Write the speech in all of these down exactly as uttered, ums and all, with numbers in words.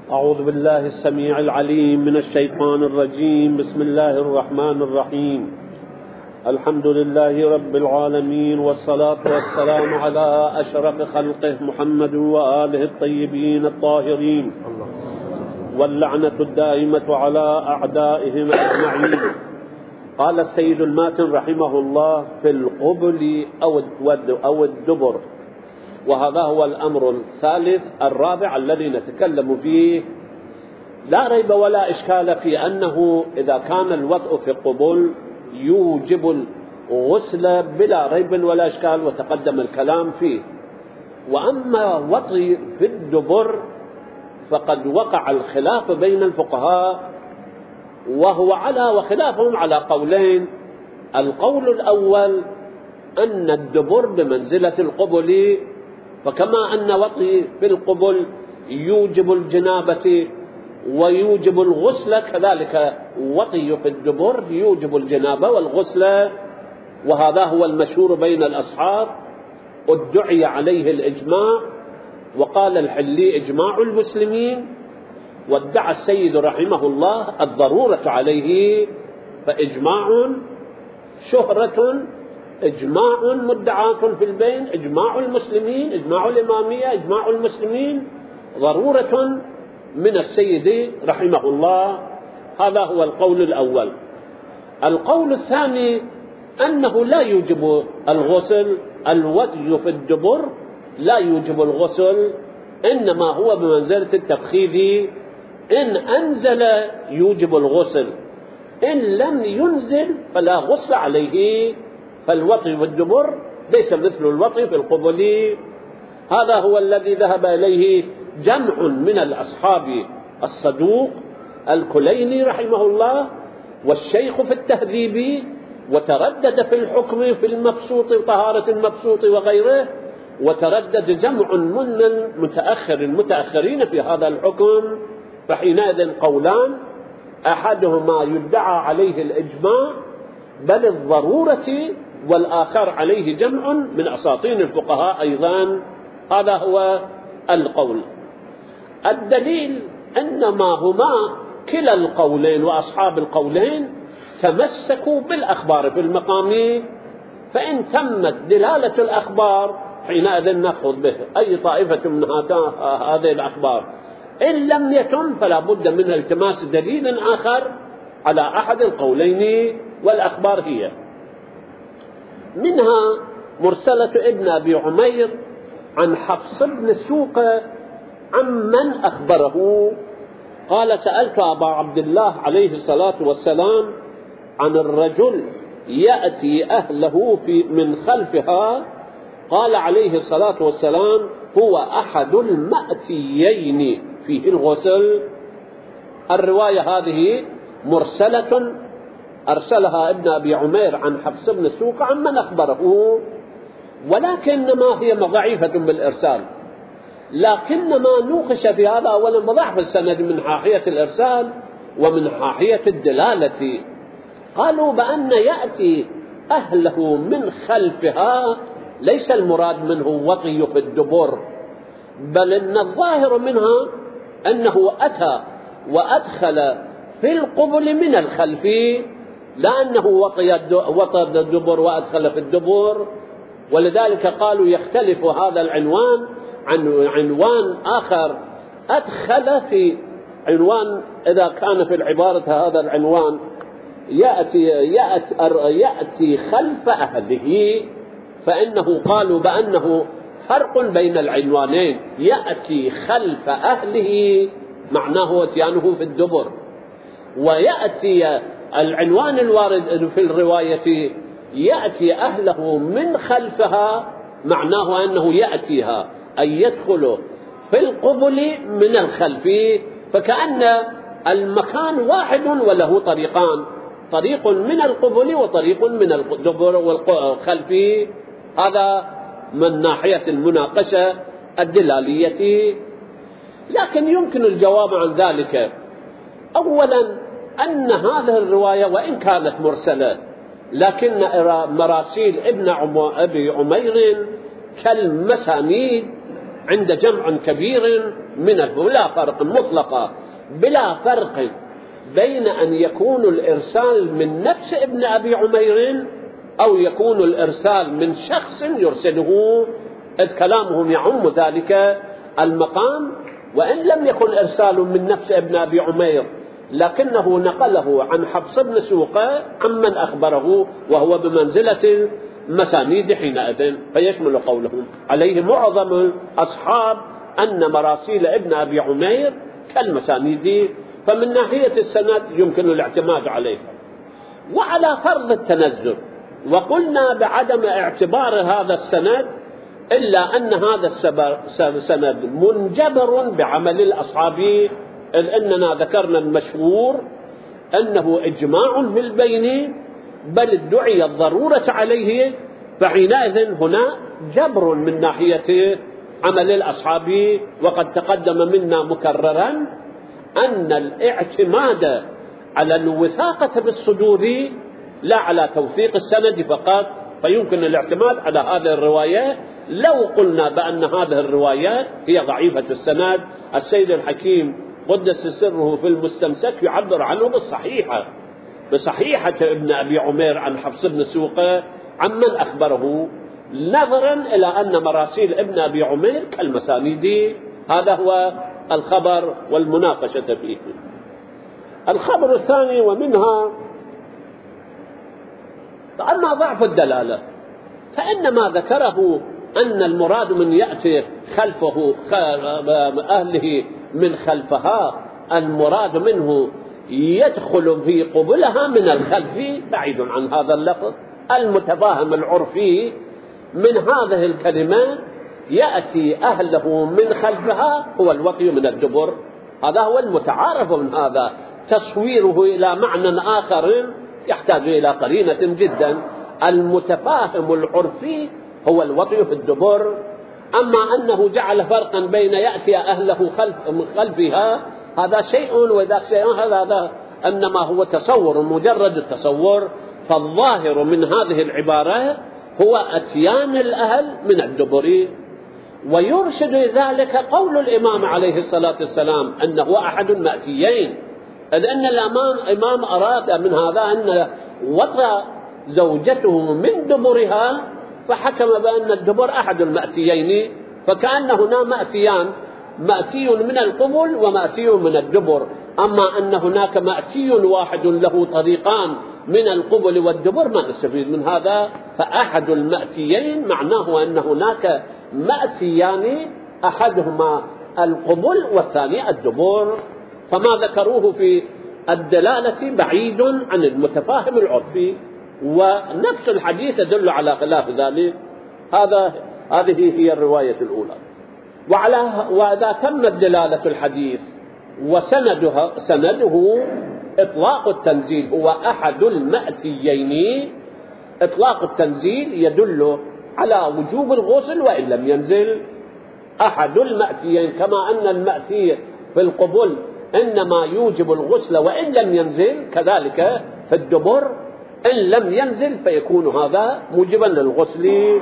أعوذ بالله السميع العليم من الشيطان الرجيم. بسم الله الرحمن الرحيم. الحمد لله رب العالمين، والصلاة والسلام على أشرف خلقه محمد وآله الطيبين الطاهرين، واللعنة الدائمة على أعدائهم أجمعين. قال السيد الماتن رحمه الله: في القبل أو الدبر. وهذا هو الأمر الثالث الرابع الذي نتكلم فيه. لا ريب ولا إشكال في أنه إذا كان الوضع في القبل يوجب الغسل بلا ريب ولا إشكال، وتقدم الكلام فيه. وأما وطي في الدبر فقد وقع الخلاف بين الفقهاء، وهو على وخلافهم على قولين. القول الأول أن الدبر بمنزلة القبل، فكما أن وطي في القبل يوجب الجنابة ويوجب الغسل، كذلك وطي في الدبر يوجب الجنابة والغسل. وهذا هو المشهور بين الأصحاب، ادعي عليه الإجماع، وقال الحلي إجماع المسلمين، وادعى السيد رحمه الله الضرورة عليه، فإجماع شهرة، إجماع مدعاة في البين، إجماع المسلمين، إجماع الإمامية، إجماع المسلمين، ضرورة من السيد رحمه الله. هذا هو القول الأول. القول الثاني أنه لا يوجب الغسل، الوطي في الدبر لا يوجب الغسل، إنما هو بمنزلة التفخيذ. إن أنزل يوجب الغسل، إن لم ينزل فلا غسل عليه. فالوطي في الدبر ليس مثل الوطي في القبل. هذا هو الذي ذهب إليه جمع من الأصحاب الصدوق، الكليني رحمه الله والشيخ في التهذيب، وتردد في الحكم في المبسوط طهارة المبسوط وغيره، وتردد جمع من المتأخر المتأخرين في هذا الحكم. فحينئذ قولان: أحدهما يدعى عليه الإجماع بل الضرورة، والآخر عليه جمع من أساطين الفقهاء أيضا. هذا هو القول. الدليل أنما هما كلا القولين وأصحاب القولين تمسكوا بالأخبار في المقام، فإن تمت دلالة الأخبار حينئذ نأخذ به أي طائفة من هذه الأخبار. إن لم يتم فلا بد من التماس دليل آخر على أحد القولين، والأخبار هي منها مرسلة ابن أبي عمير عن حفص بن سوق عمن أخبره قال: سألت أبا عبد الله عليه الصلاة والسلام عن الرجل يأتي أهله في من خلفها، قال عليه الصلاة والسلام: هو أحد المأتيين فيه الغسل. الرواية هذه مرسلة أرسلها ابن أبي عمير عن حفص بن سوق عمن أخبره، ولكنما هي ضعيفة بالإرسال. لكنما نوقش في هذا أولا بضعف السند من حاحية الإرسال ومن حاحية الدلالة. قالوا بأن يأتي أهله من خلفها ليس المراد منه وطي في الدبر، بل إن الظاهر منها أنه أتى وأدخل في القبل من الخلف، لأنه وطي الدبر وأدخل في الدبر. ولذلك قالوا يختلف هذا العنوان عن عنوان آخر أدخل في عنوان. إذا كان في العبارة هذا العنوان يأتي, يأتي, يأتي خلف أهله، فإنه قالوا بأنه فرق بين العنوانين. يأتي خلف أهله معناه اتيانه في الدبر، ويأتي العنوان الوارد في الرواية يأتي أهله من خلفها معناه أنه يأتيها أي يدخل في القبل من الخلف. فكأن المكان واحد وله طريقان، طريق من القبل وطريق من الدبر والخلف. هذا من ناحية المناقشة الدلالية. لكن يمكن الجواب عن ذلك. أولا أن هذه الرواية وإن كانت مرسلة، لكن مراسيل ابن أبي عمير كالمسانيد عند جمع كبير من بلا فرق مطلقة بلا فرق بين أن يكون الإرسال من نفس ابن أبي عمير أو يكون الإرسال من شخص يرسله، إذ كلامهم يعم ذلك المقام، وإن لم يكن إرسال من نفس ابن أبي عمير لكنه نقله عن حفص بن سوقة عمن أخبره وهو بمنزلة مسانيد حينئذ، فيشمل قولهم عليه معظم أصحاب أن مراسيل ابن أبي عمير كالمسانيد، فمن ناحية السند يمكن الاعتماد عليها. وعلى فرض التنزل، وقلنا بعدم اعتبار هذا السند إلا أن هذا السند منجبر بعمل الأصحاب، إذ أننا ذكرنا المشهور أنه إجماع في البين بل ادعي الضرورة عليه، فحينئذ هنا جبر من ناحية عمل الأصحاب. وقد تقدم منا مكررا أن الاعتماد على الوثاقة بالصدور لا على توثيق السند فقط، فيمكن الاعتماد على هذه الرواية لو قلنا بأن هذه الروايات هي ضعيفة السند. السيد الحكيم قدس سره في المستمسك يعبر عنه بالصحيحة، بصحيحة ابن أبي عمير عن حفص بن سوقة عمن أخبره، نظرا إلى أن مراسيل ابن أبي عمير كالمسانيد. هذا هو الخبر والمناقشة فيه. الخبر الثاني ومنها أما ضعف الدلالة، فإن ما ذكره أن المراد من يأتي خلفه أهله من خلفها المراد منه يدخل في قبلها من الخلف بعيد عن هذا اللفظ. المتفاهم العرفي من هذه الكلمات يأتي أهله من خلفها هو الوطي من الدبر، هذا هو المتعارف من هذا. تصويره إلى معنى آخر يحتاج إلى قرينة جدا. المتفاهم العرفي هو الوطي في الدبر، أما أنه جعل فرقا بين يأتي أهله خلف من خلفها هذا شيء وذاك شيء، هذا هذا إنما هو تصور مجرد التصور. فالظاهر من هذه العبارة هو أتيان الأهل من الدبر، ويرشد ذلك قول الإمام عليه الصلاة والسلام أنه أحد المأتيين، إذ أن الإمام إمام أراد من هذا أن وطأ زوجته من دبرها فحكم بأن الدبر أحد المأتيين، فكأن هنا مأتيان، مأتي من القبل ومأتي من الدبر. أما أن هناك مأتي واحد له طريقان من القبل والدبر ما نستفيد من هذا. فأحد المأتيين معناه أن هناك مأتيان أحدهما القبل والثاني الدبر، فما ذكروه في الدلالة بعيد عن المتفاهم العرفي، ونفس الحديث يدل على خلاف ذلك. هذا هذه هي الرواية الأولى. وعلى وإذا تمت دلالة الحديث وسندها سنده إطلاق التنزيل هو أحد المأتيين، إطلاق التنزيل يدل على وجوب الغسل وإن لم ينزل. أحد المأتيين كما أن المأتي في القبل إنما يوجب الغسل وإن لم ينزل، كذلك في الدبر إن لم ينزل فيكون هذا موجبا للغسل.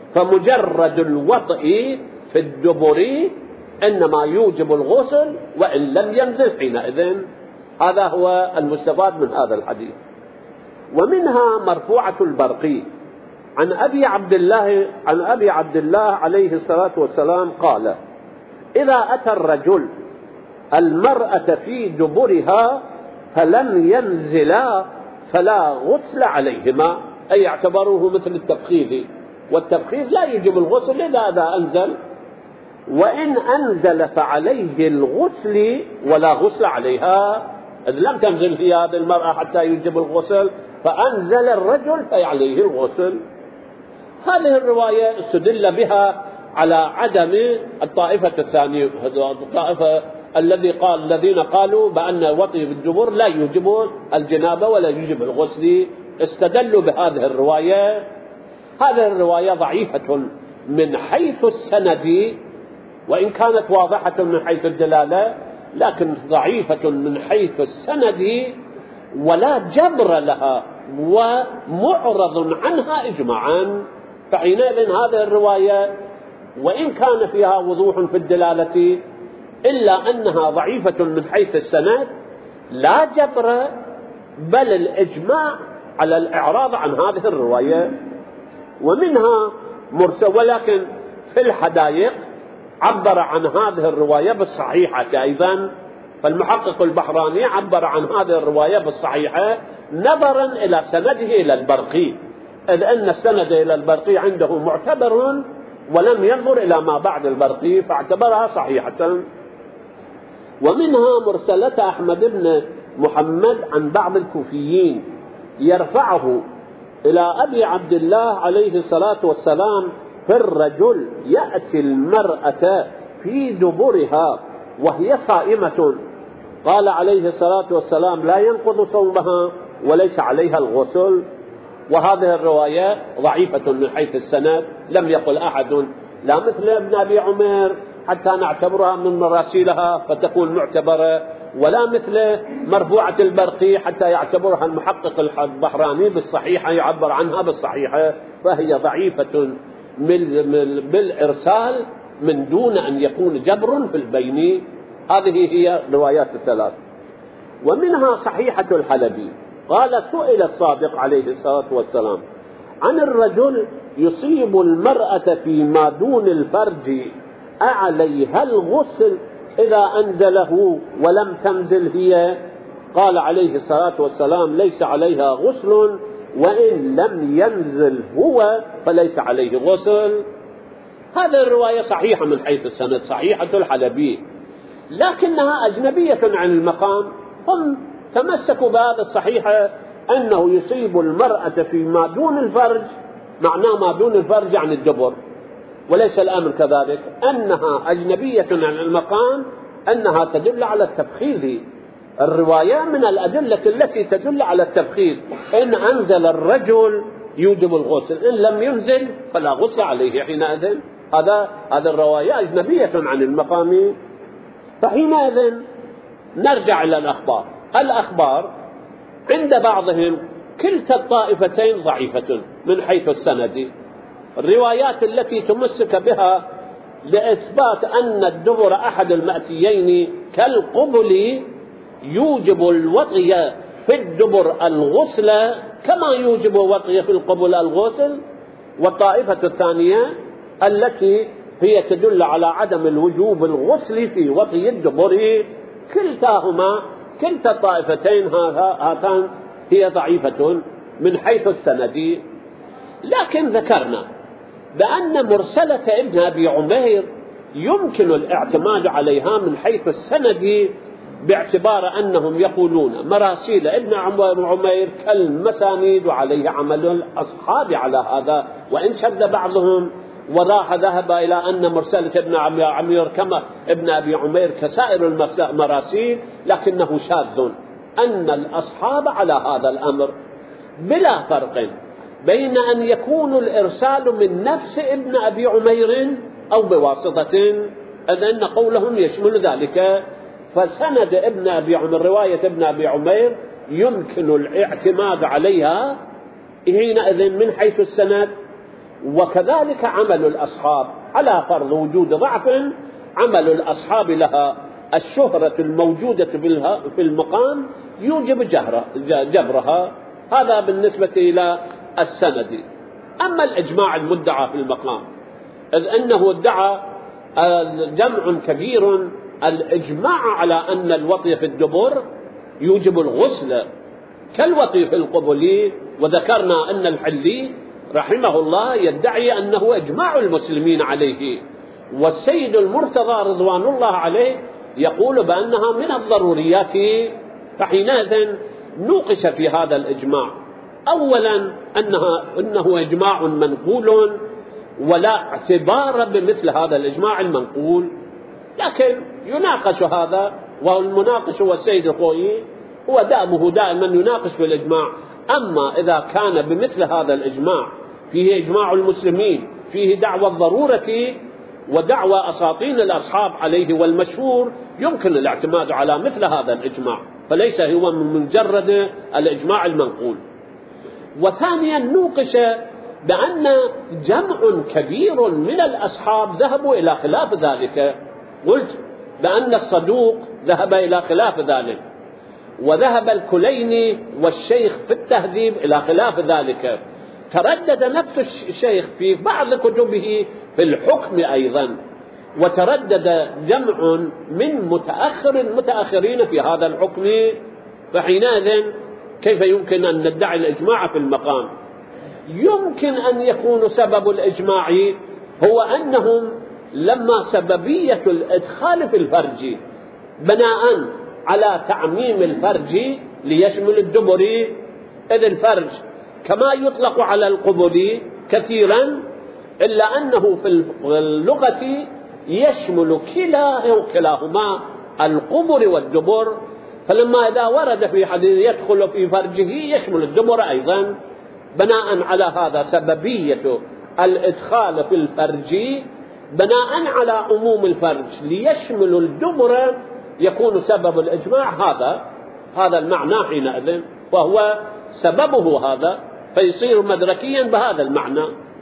فمجرد الوطء في الدبر إنما يوجب الغسل وإن لم ينزل حينئذ. هذا هو المستفاد من هذا الحديث. ومنها مرفوعة البرقي عن أبي عبد الله عن أبي عبد الله عليه الصلاة والسلام قال: إذا أتى الرجل المرأة في دبرها فلم ينزلا فلا غسل عليهما، أي اعتبروه مثل التبخير، والتبخير لا يجب الغسل إلا إذا أنزل، وإن أنزل فعليه الغسل ولا غسل عليها، إذ لم تنزل في هذه المرأة حتى يجب الغسل فأنزل الرجل فعليه الغسل. هذه الرواية استدل بها على عدم الطائفة الثانية، الطائفة الذي قال الذين قالوا بأن وطي بالدبر لا يوجب الجنابة ولا يوجب الغسل، استدلوا بهذه الرواية. هذه الرواية ضعيفة من حيث السند وإن كانت واضحة من حيث الدلالة، لكن ضعيفة من حيث السند ولا جبر لها ومعرض عنها إجماعا. فحينئذ هذه الرواية وإن كان فيها وضوح في الدلالة إلا أنها ضعيفة من حيث السند، لا جبر بل الإجماع على الإعراض عن هذه الرواية. ومنها مرسل، ولكن في الحدائق عبر عن هذه الرواية بالصحيحة أيضا، فالمحقق البحراني عبر عن هذه الرواية بالصحيحة نظرا إلى سنده إلى البرقي، إذ أن السند إلى البرقي عنده معتبر ولم ينظر إلى ما بعد البرقي فاعتبرها صحيحة. ومنها مرسلة أحمد بن محمد عن بعض الكوفيين يرفعه إلى أبي عبد الله عليه الصلاة والسلام في الرجل يأتي المرأة في دبرها وهي صائمة، قال عليه الصلاة والسلام لا ينقض صومها وليس عليها الغسل. وهذه الرواية ضعيفة من حيث السند، لم يقل أحد لا مثل ابن أبي عمر حتى نعتبرها من مراسيلها فتكون معتبرة، ولا مثل مرفوعة البرقي حتى يعتبرها المحقق البحراني بالصحيحة يعبر عنها بالصحيحة، فهي ضعيفة بالإرسال من دون أن يكون جبر في البين. هذه هي روايات الثلاث. ومنها صحيحة الحلبي قال سئل الصادق عليه الصلاة والسلام عن الرجل يصيب المرأة فيما دون الفرج أعليها الغسل إذا أنزله ولم تنزل هي، قال عليه الصلاة والسلام ليس عليها غسل وإن لم ينزل هو فليس عليه غسل. هذه الرواية صحيحة من حيث السند، صحيحة الحلبي، لكنها أجنبية عن المقام. هم تمسكوا بهذا الصحيحة أنه يصيب المرأة فيما دون الفرج، معناه ما دون الفرج عن الدبر، وليس الأمر كذلك، أنها أجنبية عن المقام، أنها تدل على التبخير. الرواية من الأدلة التي تدل على التبخير، إن أنزل الرجل يوجب الغسل، إن لم ينزل فلا غسل عليه حينئذ. هذا هذا الرواية أجنبية عن المقام. فحينئذ نرجع إلى الأخبار. الأخبار عند بعضهم كلتا الطائفتين ضعيفة من حيث السند. الروايات التي تمسك بها لإثبات أن الدبر أحد المأتيين كالقبل يوجب الوطي في الدبر الغسل كما يوجب وطي في القبل الغسل، والطائفة الثانية التي هي تدل على عدم الوجوب الغسل في وطي الدبر، كلتاهما كلتا الطائفتين هاتان هي ضعيفة من حيث السند. لكن ذكرنا بأن مرسلة ابن أبي عمير يمكن الاعتماد عليها من حيث السند، باعتبار أنهم يقولون مراسيل ابن عمير كالمسانيد وعليه عمل الأصحاب على هذا، وإن شد بعضهم وراح ذهب إلى أن مرسلة ابن أبي عمير كما ابن أبي عمير كسائر المراسيل، لكنه شاذ، أن الأصحاب على هذا الأمر بلا فرق بين أن يكون الإرسال من نفس ابن أبي عمير أو بواسطة، إذ أن قولهم يشمل ذلك. فسند ابن أبي عمير، رواية ابن أبي عمير يمكن الاعتماد عليها حينئذ من حيث السند. وكذلك عمل الأصحاب على فرض وجود ضعف، عمل الأصحاب لها الشهرة الموجودة في المقام يوجب جبرها. هذا بالنسبة إلى السند. أما الإجماع المدعى في المقام، إذ أنه ادعى جمع كبير الإجماع على أن الوطي في الدبر يوجب الغسل كالوطي في القبل، وذكرنا أن الحلي رحمه الله يدعي أنه إجماع المسلمين عليه، والسيد المرتضى رضوان الله عليه يقول بأنها من الضروريات. فحينئذ نوقش في هذا الإجماع، أولا أنها إنه إجماع منقول ولا اعتبار بمثل هذا الإجماع المنقول، لكن يناقش هذا، والمناقش هو السيد الخوئي، هو دأبه دائما يناقش في الإجماع. أما إذا كان بمثل هذا الإجماع فيه إجماع المسلمين، فيه دعوى الضرورة ودعوى أساطين الأصحاب عليه، والمشهور يمكن الاعتماد على مثل هذا الإجماع، فليس هو من مجرد الإجماع المنقول. وثانيا نوقش بأن جمع كبير من الأصحاب ذهبوا إلى خلاف ذلك. قلت بأن الصدوق ذهب إلى خلاف ذلك، وذهب الكليني والشيخ في التهذيب إلى خلاف ذلك. تردد نفس الشيخ في بعض كتبه في الحكم أيضا، وتردد جمع من متأخر المتأخرين في هذا الحكم. فحينئذ كيف يمكن أن ندعي الإجماع في المقام؟ يمكن أن يكون سبب الإجماع هو أنهم لما سببية الإدخال في الفرج بناء على تعميم الفرج ليشمل الدبر، إذ الفرج كما يطلق على القبل كثيرا، إلا أنه في اللغة يشمل كلا كلاهما القبر والدبر، فلما إذا ورد في حديث يدخل في فرجه يشمل الدبر أيضا. بناء على هذا سببية الإدخال في الفرج بناء على عموم الفرج ليشمل الدبر يكون سبب الإجماع هذا هذا المعنى حينئذ، وهو سببه هذا، فيصير مدركيا بهذا المعنى.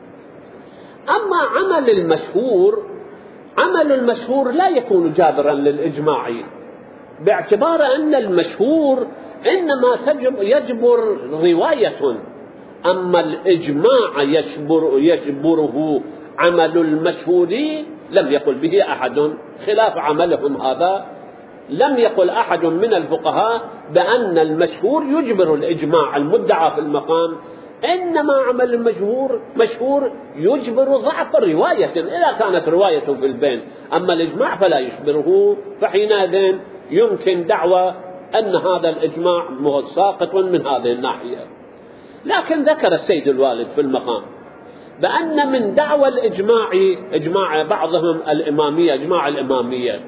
أما عمل المشهور، عمل المشهور لا يكون جابرا للإجماع، باعتبار أن المشهور إنما يجبر رواية، أما الإجماع يجبر يجبره عمل المشهور لم يقل به أحد، خلاف عملهم هذا. لم يقل أحد من الفقهاء بأن المشهور يجبر الإجماع المدعى في المقام، إنما عمل المشهور مشهور يجبر ضعف الرواية إذا كانت روايته في البين، أما الإجماع فلا يجبره. فحينئذ يمكن دعوى أن هذا الإجماع ساقط من هذه الناحية. لكن ذكر السيد الوالد في المقام بأن من دعوى الإجماع إجماع بعضهم الإمامية، إجماع الإمامية،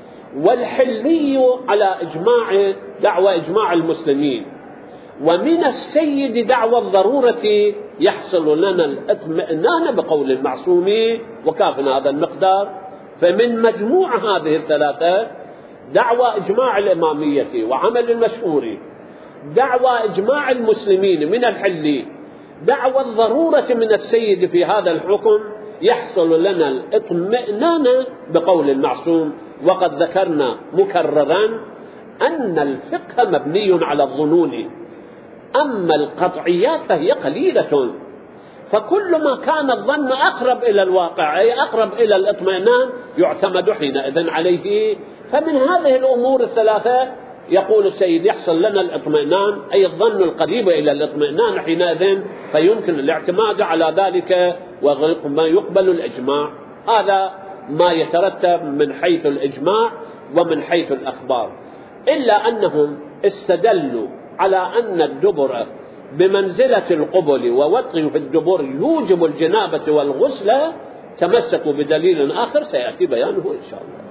والحلي على إجماع دعوى إجماع المسلمين، ومن السيد دعوى الضرورة يحصل لنا الاطمئنان بقول المعصوم وكافنا هذا المقدار. فمن مجموع هذه الثلاثة دعوى إجماع الإمامية وعمل المشهور، دعوى إجماع المسلمين من الحلي، دعوى الضرورة من السيد في هذا الحكم، يحصل لنا الاطمئنان بقول المعصوم. وقد ذكرنا مكررا أن الفقه مبني على الظنون، أما القطعيات فهي قليلة، فكل ما كان الظن أقرب إلى الواقع أي أقرب إلى الاطمئنان يعتمد حينئذ عليه. فمن هذه الأمور الثلاثة يقول السيد يحصل لنا الاطمئنان أي الظن القريب إلى الاطمئنان، حينئذ فيمكن الاعتماد على ذلك وما يقبل الإجماع. هذا ما يترتب من حيث الإجماع ومن حيث الأخبار، إلا أنهم استدلوا على أن الدبر بمنزلة القبل ووطئ في الدبر يوجب الجنابة والغسل، تمسكوا بدليل آخر سيأتي بيانه إن شاء الله.